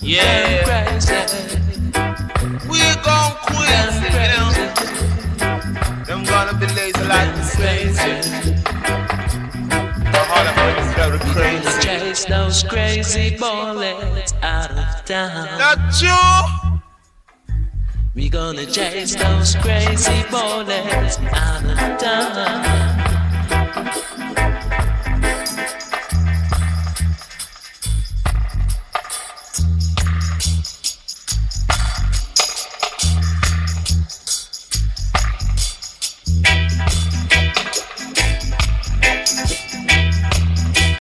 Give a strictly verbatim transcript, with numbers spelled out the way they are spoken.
Yeah. crazy. We're gone crazy, you know. Them gonna be lazy like the crazy. The heart of it is very crazy. Chase those crazy bullets out of town. Not true. We gonna chase those crazy bullets out of town.